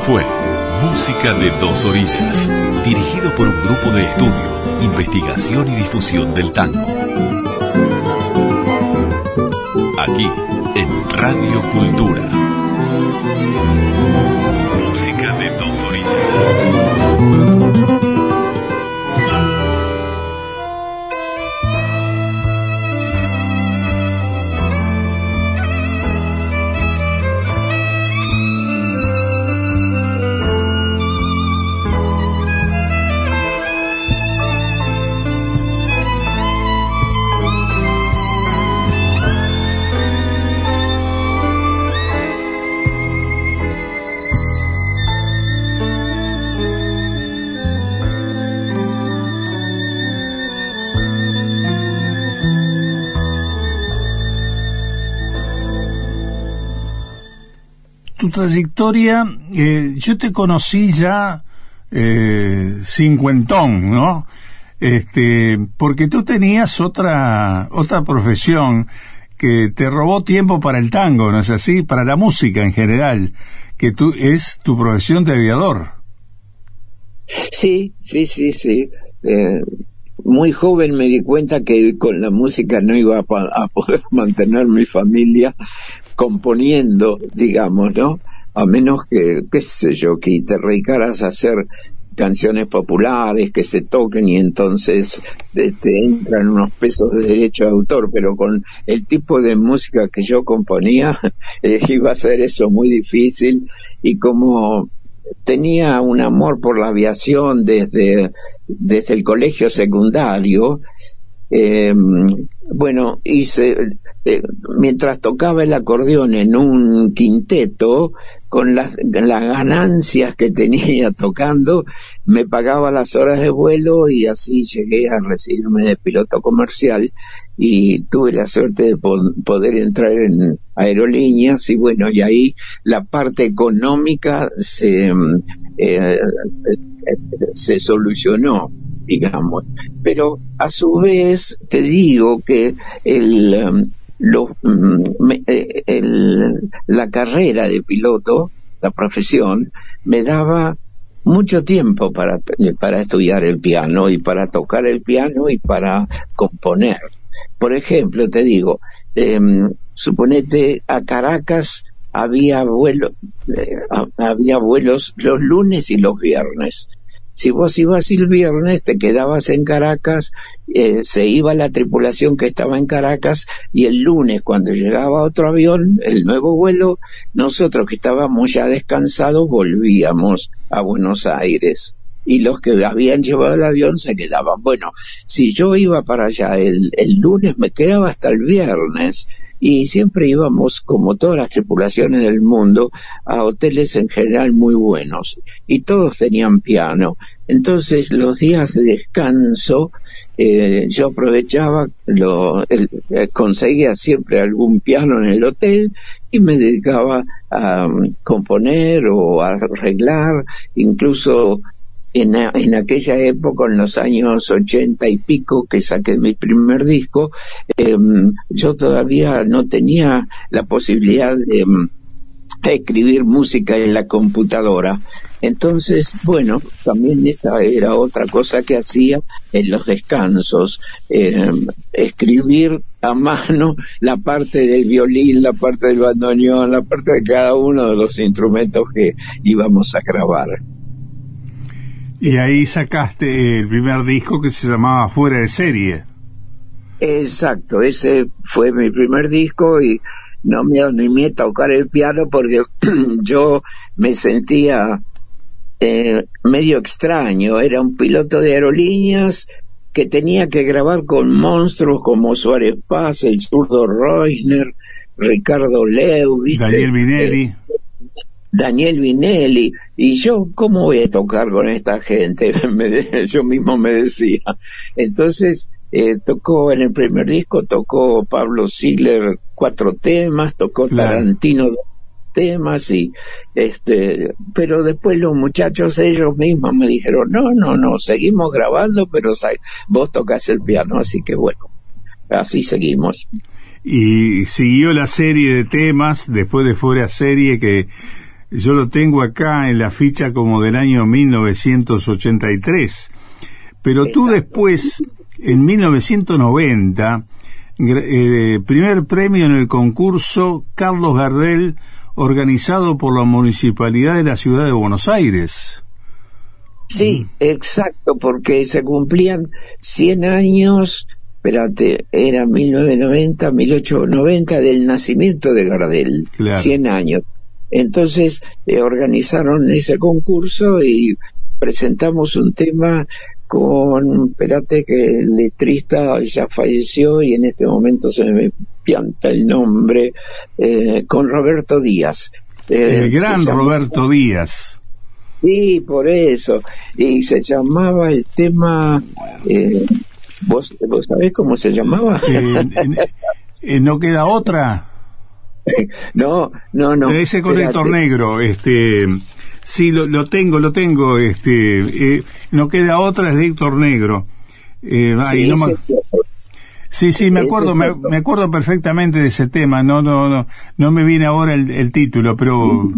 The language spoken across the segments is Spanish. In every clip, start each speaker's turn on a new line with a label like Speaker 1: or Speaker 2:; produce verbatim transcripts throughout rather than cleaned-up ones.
Speaker 1: fue Música de Dos Orillas, dirigido por un grupo de estudio, investigación y difusión del tango. Aquí, en Radio Cultura. Música de Dos Orillas.
Speaker 2: Tu trayectoria, eh, yo te conocí ya eh, cincuentón, ¿no? Este, porque tú tenías otra otra profesión que te robó tiempo para el tango, ¿no es así? Para la música en general, que tú es tu profesión de aviador.
Speaker 3: Sí, sí, sí, sí. Eh, muy joven me di cuenta que con la música no iba a, a poder mantener mi familia componiendo, digamos, ¿no? A menos que, qué sé yo, que te dedicaras a hacer canciones populares que se toquen y entonces te, te entran unos pesos de derecho de autor, pero con el tipo de música que yo componía eh, iba a ser eso muy difícil. Y como tenía un amor por la aviación desde, desde el colegio secundario, eh, bueno, hice, eh, mientras tocaba el acordeón en un quinteto, con las, las ganancias que tenía tocando, me pagaba las horas de vuelo y así llegué a recibirme de piloto comercial y tuve la suerte de po- poder entrar en aerolíneas y bueno, y ahí la parte económica se, eh, se solucionó, digamos. Pero a su vez te digo que el, lo, el, la carrera de piloto, la profesión, me daba mucho tiempo para, para estudiar el piano y para tocar el piano y para componer. Por ejemplo, te digo, eh, suponete a Caracas había vuelo, eh, había vuelos los lunes y los viernes. Si vos ibas el viernes, te quedabas en Caracas, eh, se iba la tripulación que estaba en Caracas y el lunes, cuando llegaba otro avión, el nuevo vuelo, nosotros que estábamos ya descansados volvíamos a Buenos Aires. Y los que habían llevado el avión se quedaban. Bueno, si yo iba para allá el, el lunes, me quedaba hasta el viernes. Y siempre íbamos, como todas las tripulaciones del mundo, a hoteles en general muy buenos. Y todos tenían piano. Entonces, los días de descanso, eh, yo aprovechaba, lo, el, eh, conseguía siempre algún piano en el hotel y me dedicaba a um, componer o a arreglar, incluso En, en aquella época, en los años ochenta y pico, que saqué mi primer disco, eh, yo todavía no tenía la posibilidad de, de escribir música en la computadora. Entonces, bueno, también esa era otra cosa que hacía en los descansos, eh, escribir a mano la parte del violín, la parte del bandoneón, la parte de cada uno de los instrumentos que íbamos a grabar.
Speaker 2: Y ahí sacaste el primer disco que se llamaba Fuera de Serie.
Speaker 3: Exacto, ese fue mi primer disco y no me animé a tocar el piano porque yo me sentía eh, medio extraño. Era un piloto de aerolíneas que tenía que grabar con monstruos como Suárez Paz, el zurdo Reusner, Ricardo Leu, ¿viste?
Speaker 2: Daniel Vinelli.
Speaker 3: Eh, Daniel Vinelli, y yo, ¿cómo voy a tocar con esta gente? me, yo mismo me decía. Entonces, eh, tocó en el primer disco, tocó Pablo Ziegler cuatro temas, tocó claro. Tarantino dos temas, y este, pero después los muchachos ellos mismos me dijeron, no, no, no, seguimos grabando, pero vos tocás el piano, así que bueno, así seguimos.
Speaker 2: Y siguió la serie de temas, después de Fuera Serie, que yo lo tengo acá en la ficha como del año mil novecientos ochenta y tres. Pero tú Exacto. después, en mil novecientos noventa, eh, primer premio en el concurso Carlos Gardel, organizado por la Municipalidad de la Ciudad de Buenos Aires.
Speaker 3: Sí, mm. exacto, porque se cumplían cien años, espérate, era mil novecientos noventa, mil ochocientos noventa del nacimiento de Gardel, claro. cien años. Entonces eh, organizaron ese concurso y presentamos un tema con, espérate que el letrista ya falleció y en este momento se me pianta el nombre, eh, con Roberto Díaz.
Speaker 2: Eh, el gran Roberto Díaz.
Speaker 3: Sí, por eso. Y se llamaba el tema, eh, ¿vos, ¿vos sabés cómo se llamaba?
Speaker 2: Eh, eh, ¿No queda otra?
Speaker 3: No, no, no.
Speaker 2: Ese con Héctor Negro, este... Sí, lo, lo tengo, lo tengo, este, eh, no queda otra, es de Héctor Negro. Eh, ay,
Speaker 3: sí,
Speaker 2: no me... sí, sí, me acuerdo, me, me acuerdo perfectamente de ese tema, no, no, no, no me viene ahora el, el título, pero,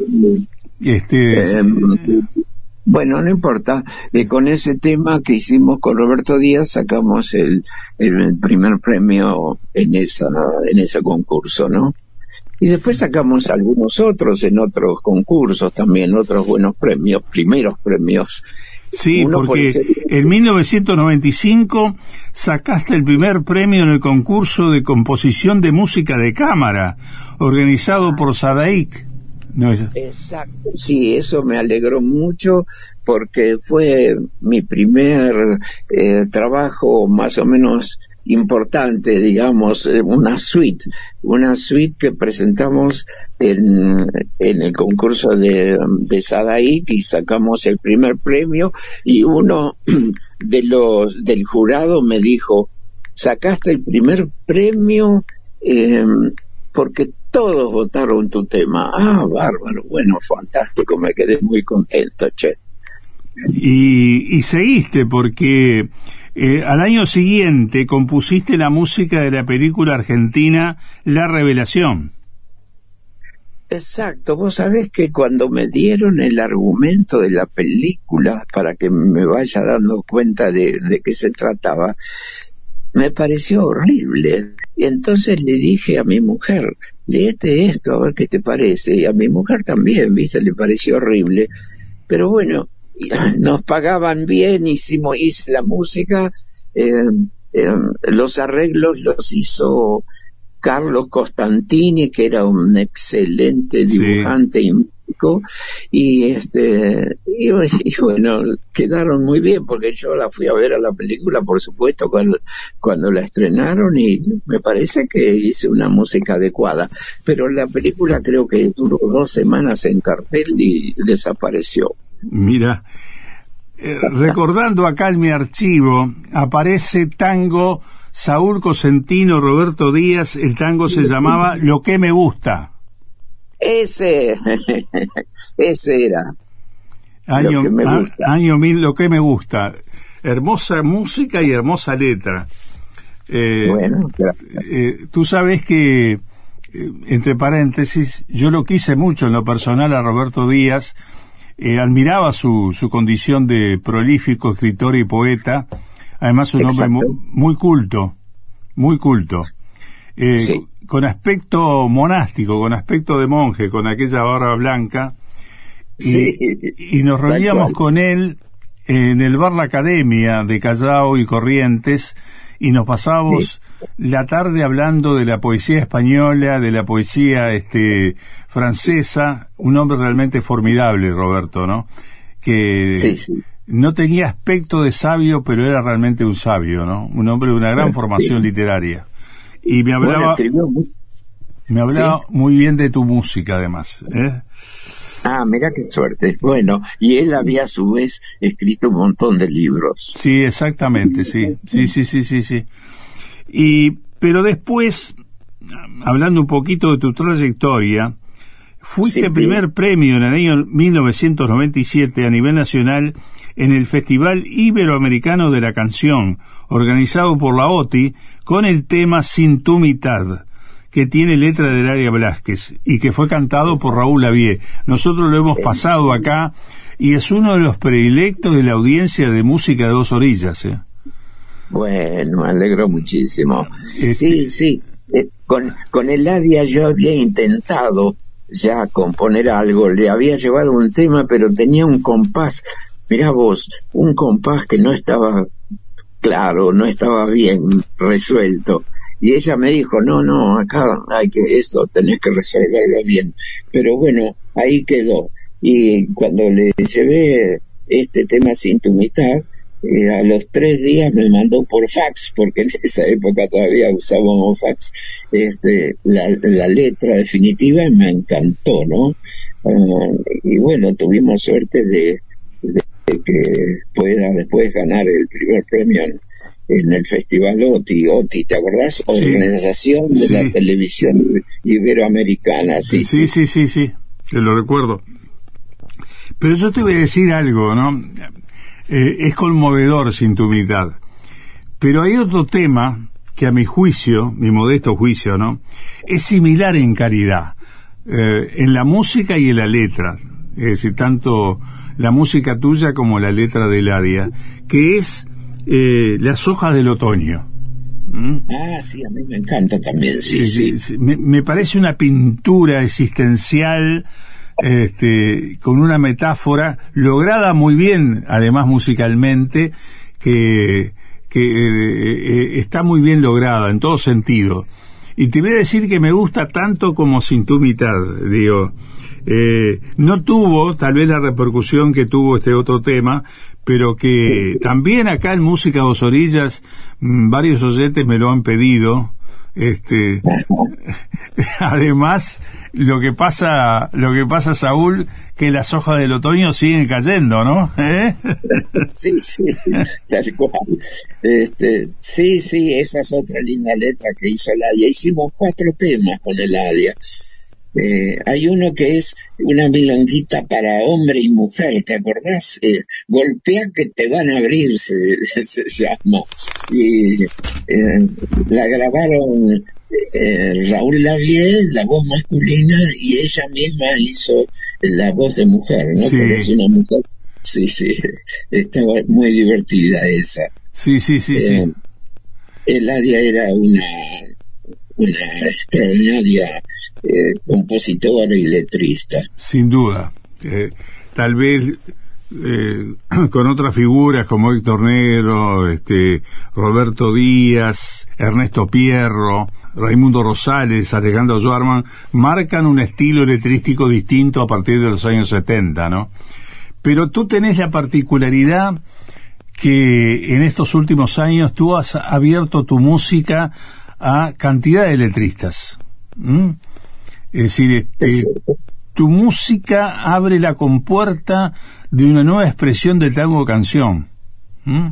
Speaker 2: este...
Speaker 3: Eh, bueno, no importa, eh, con ese tema que hicimos con Roberto Díaz sacamos el, el primer premio en esa, en ese concurso, ¿no? Y después sacamos algunos otros en otros concursos también, otros buenos premios, primeros premios.
Speaker 2: Sí, Uno porque por ejemplo, en mil novecientos noventa y cinco sacaste el primer premio en el concurso de composición de música de cámara, organizado por Sadaic. ¿No es?
Speaker 3: Exacto, sí, eso me alegró mucho porque fue mi primer eh, trabajo más o menos importante, digamos, una suite, una suite que presentamos en, en el concurso de, de Sadaic y sacamos el primer premio y uno de los del jurado me dijo, sacaste el primer premio eh, porque todos votaron tu tema. Ah, bárbaro, bueno, fantástico, me quedé muy contento, che.
Speaker 2: Y, y seguiste porque eh, al año siguiente compusiste la música de la película argentina La Revelación.
Speaker 3: Exacto, vos sabés que cuando me dieron el argumento de la película para que me vaya dando cuenta de, de qué se trataba, me pareció horrible. Y entonces le dije a mi mujer, léete esto a ver qué te parece. Y a mi mujer también, viste, le pareció horrible. Pero bueno, nos pagaban bien, hicimos, hice la música, eh, eh, los arreglos los hizo Carlos Costantini, que era un excelente dibujante sí. y músico, y este y, y bueno, quedaron muy bien, porque yo la fui a ver a la película, por supuesto, cuando, cuando la estrenaron, y me parece que hice una música adecuada, pero la película creo que duró dos semanas en cartel y desapareció.
Speaker 2: Mira, eh, recordando acá en mi archivo, aparece tango Saúl Cosentino, Roberto Díaz, el tango se llamaba Lo que me gusta.
Speaker 3: Ese, ese era.
Speaker 2: Año,
Speaker 3: lo que me gusta.
Speaker 2: A, año mil, Lo que me gusta. Hermosa música y hermosa letra. Eh,
Speaker 3: bueno, gracias.
Speaker 2: Eh, tú sabes que, eh, entre paréntesis, yo lo quise mucho en lo personal a Roberto Díaz. Eh, admiraba su, su condición de prolífico escritor y poeta, además un Exacto. hombre muy, muy culto, muy culto, eh, sí. con aspecto monástico, con aspecto de monje, con aquella barba blanca, y,
Speaker 3: sí.
Speaker 2: y nos reuníamos con él en el bar La Academia de Callao y Corrientes, y nos pasábamos sí. la tarde hablando de la poesía española, de la poesía este francesa, un hombre realmente formidable, Roberto, ¿no? Que
Speaker 3: sí, sí.
Speaker 2: no tenía aspecto de sabio, pero era realmente un sabio, ¿no? Un hombre de una gran formación sí. literaria. Y me hablaba, bueno, muy... me hablaba ¿Sí? muy bien de tu música, además, ¿eh?
Speaker 3: Ah, mira qué suerte. Bueno, y él había a su vez escrito un montón de libros.
Speaker 2: Sí, exactamente, sí. Sí, sí, sí, sí, sí. Y, pero después, hablando un poquito de tu trayectoria, fuiste sí, primer sí. premio en el año mil novecientos noventa y siete a nivel nacional en el Festival Iberoamericano de la Canción, organizado por la O T I, con el tema Sin tu mitad, que tiene letra de Eladia Blasquez y que fue cantado por Raúl Lavie. Nosotros lo hemos pasado acá y es uno de los predilectos de la audiencia de música de Dos Orillas. ¿eh?
Speaker 3: Bueno, me alegro muchísimo.
Speaker 2: Este...
Speaker 3: Sí, sí. Eh, con, con Eladia yo había intentado ya componer algo, le había llevado un tema, pero tenía un compás, mirá vos, un compás que no estaba claro, no estaba bien resuelto. Y ella me dijo, no, no, acá hay que, esto tenés que resolverlo bien. Pero bueno, ahí quedó. Y cuando le llevé este tema Sin tu mitad, eh, a los tres días me mandó por fax, porque en esa época todavía usábamos fax, este, la, la letra definitiva, y me encantó, ¿no? Uh, y bueno, tuvimos suerte de, de que pueda después ganar el primer premio en, en el Festival OTI, OTI, ¿te acordás? Sí. Organización de sí. la Televisión Iberoamericana. Sí,
Speaker 2: sí, sí, sí, sí, sí, te lo recuerdo. Pero yo te voy a decir algo, ¿no? Eh, es conmovedor Sin tu mitad. Pero hay otro tema que a mi juicio, mi modesto juicio, ¿no? Es similar en calidad, eh, en la música y en la letra. Es decir, tanto la música tuya como la letra de Eladia, que es eh, Las hojas del otoño.
Speaker 3: ¿Mm? Ah, sí, a mí me encanta también, sí,
Speaker 2: eh,
Speaker 3: sí.
Speaker 2: Eh, me, me parece una pintura existencial, este, con una metáfora lograda muy bien, además musicalmente, que, que eh, eh, está muy bien lograda en todo sentido. Y te voy a decir que me gusta tanto como Sin tu mitad, digo. Eh, no tuvo tal vez la repercusión que tuvo este otro tema, pero que también acá en Música Dos Orillas mmm, varios oyentes me lo han pedido. Este, además, lo que pasa, lo que pasa, Saúl, que las hojas del otoño siguen cayendo, ¿no? ¿Eh?
Speaker 3: Sí, sí, tal cual. Este, sí, sí, esa es otra linda letra que hizo Eladia. Hicimos cuatro temas con Eladia. Eh, hay uno que es una milonguita para hombre y mujer, ¿te acordás? Eh, Golpea que te van a abrir, se, se llama. Y eh, la grabaron eh, Raúl Lavie, la voz masculina, y ella misma hizo la voz de mujer, ¿no?
Speaker 2: Sí.
Speaker 3: Porque es una mujer. Sí, sí, estaba muy divertida esa.
Speaker 2: Sí, sí, sí,
Speaker 3: eh,
Speaker 2: sí.
Speaker 3: Eladia era una... una extraordinaria eh, compositora y letrista.
Speaker 2: Sin duda. Eh, tal vez eh, con otras figuras como Héctor Negro, este, Roberto Díaz, Ernesto Pierro, Raimundo Rosales, Alejandro Schwarman, marcan un estilo letrístico distinto a partir de los años setenta, ¿no? Pero tú tenés la particularidad que en estos últimos años tú has abierto tu música a cantidad de letristas. ¿Mm? Es decir, este, tu música abre la compuerta de una nueva expresión del tango canción. ¿Mm?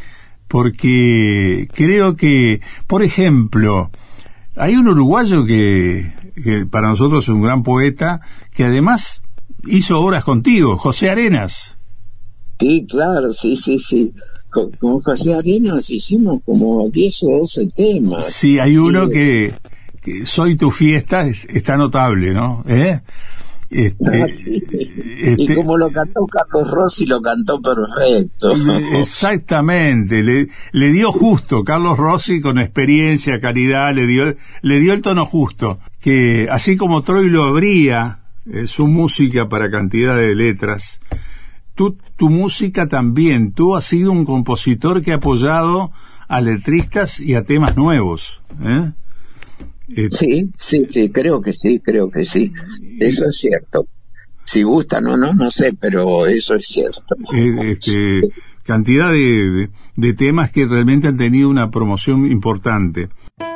Speaker 2: Porque creo que, por ejemplo, hay un uruguayo que, que para nosotros es un gran poeta, que además hizo obras contigo, José Arenas.
Speaker 3: Sí, claro, sí, sí, sí. Con, con José Arenas hicimos como diez o doce temas.
Speaker 2: Sí, hay uno sí. que, que Soy tu fiesta, está notable, ¿no? ¿Eh? Este,
Speaker 3: ah, sí.
Speaker 2: este,
Speaker 3: y como lo cantó Carlos Rossi, lo cantó perfecto.
Speaker 2: Exactamente, le, le dio justo. Carlos Rossi, con experiencia, calidad, le dio, le dio el tono justo. Que así como Troilo abría eh, su música para cantidad de letras, Tú, tu música también, tú has sido un compositor que ha apoyado a letristas y a temas nuevos, ¿eh? Eh,
Speaker 3: sí, sí, sí, creo que sí, creo que sí, eso es cierto. Si gusta, no, no, no sé, pero eso es cierto.
Speaker 2: Eh, este, cantidad de, de, de temas que realmente han tenido una promoción importante.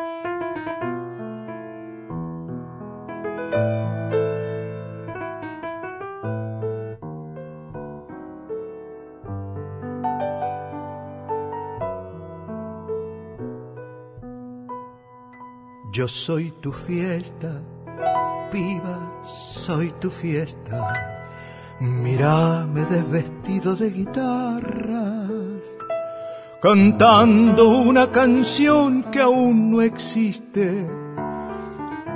Speaker 4: Yo soy tu fiesta, piba, soy tu fiesta. Mírame desvestido de guitarras, cantando una canción que aún no existe.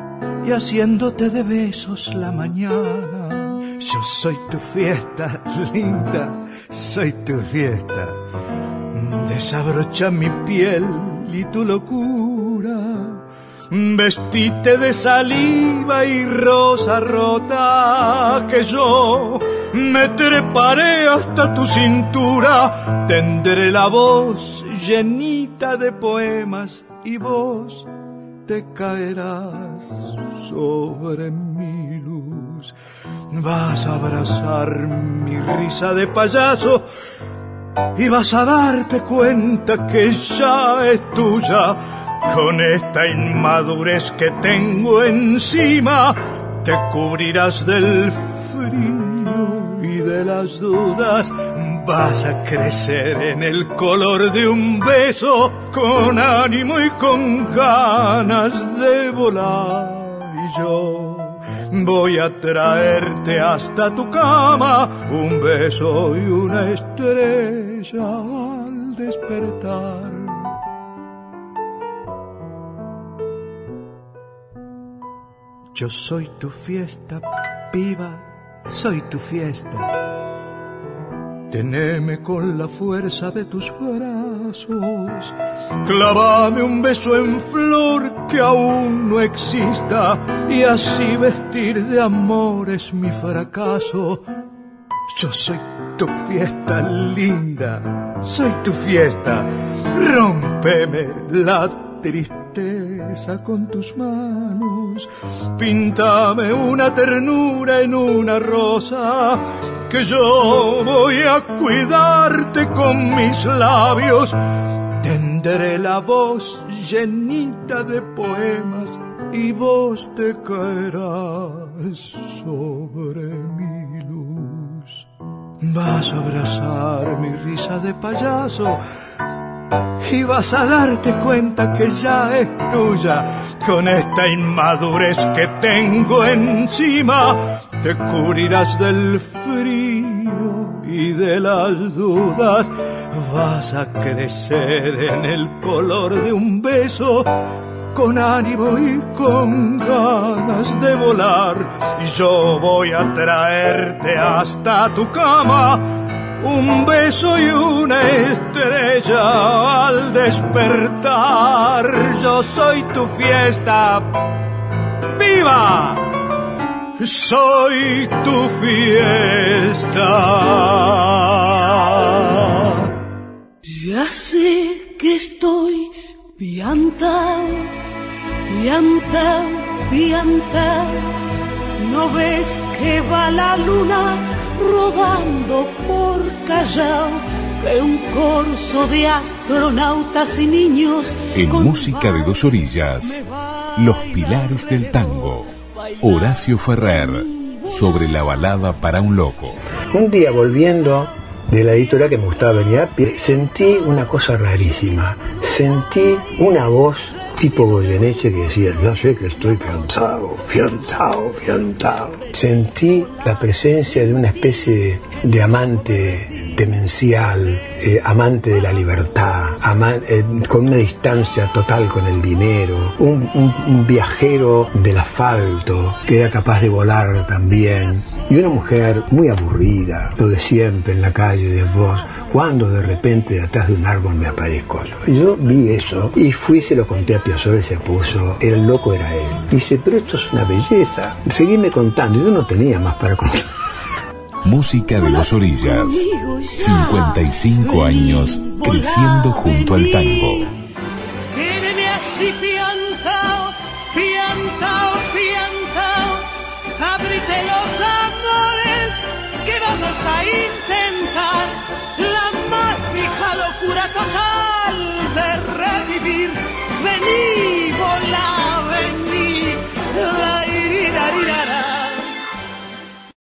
Speaker 4: y haciéndote de besos la mañana. Yo soy tu fiesta, linda, soy tu fiesta. Desabrocha mi piel y tu locura. Vestite de saliva y rosa rota, que yo me treparé hasta tu cintura. Tendré la voz llenita de poemas y vos te caerás sobre mi luz. Vas a abrazar mi risa de payaso y vas a darte cuenta que ya es tuya. Con esta inmadurez que tengo encima, te cubrirás del frío y de las dudas. Vas a crecer en el color de un beso, con ánimo y con ganas de volar. Y yo voy a traerte hasta tu cama, un beso y una estrella al despertar. Yo soy tu fiesta, piba, soy tu fiesta. Teneme con la fuerza de tus brazos, clávame un beso en flor que aún no exista, y así vestir de amor es mi fracaso. Yo soy tu fiesta linda, soy tu fiesta. Rómpeme la tristeza con tus manos, píntame una ternura en una rosa, que yo voy a cuidarte con mis labios. Tendré la voz llenita de poemas y vos te caerás sobre mi luz. Vas a abrazar mi risa de payaso y vas a darte cuenta que ya es tuya. Con esta inmadurez que tengo encima, te cubrirás del frío y de las dudas. Vas a crecer en el color de un beso, con ánimo y con ganas de volar. Y yo voy a traerte hasta tu cama, un beso y una estrella al despertar. Yo soy tu fiesta, ¡viva! Soy tu fiesta.
Speaker 5: Ya sé que estoy piantao, piantao, piantao. ¿No ves que va la luna rodando por Callao? Que un corso de astronautas y niños.
Speaker 1: En Música de Dos Orillas, Los Pilares del Tango, Horacio Ferrer, sobre la balada para un loco.
Speaker 6: Un día, volviendo de la editorial que me gustaba venir a pie, sentí una cosa rarísima. Sentí una voz tipo Goyeneche que decía: yo sé que estoy piantao, piantao, piantao. Sentí la presencia de una especie de, de amante demencial, eh, amante de la libertad, ama, eh, con una distancia total con el dinero, un, un, un viajero del asfalto que era capaz de volar también, y una mujer muy aburrida, lo de siempre en la calle de voz. Cuando de repente detrás de un árbol me aparezco yo. Y yo vi eso y fui y se lo conté a Piazzolla y se puso. El loco era él. Dice, pero esto es una belleza. Seguime contando. Yo no tenía más para contar.
Speaker 1: Música de Dos Orillas. cincuenta y cinco años creciendo junto al tango.
Speaker 5: Quédeme así piantao, piantao, piantao. Ábrite los amores que vamos a intentar. La más fija locura total de revivir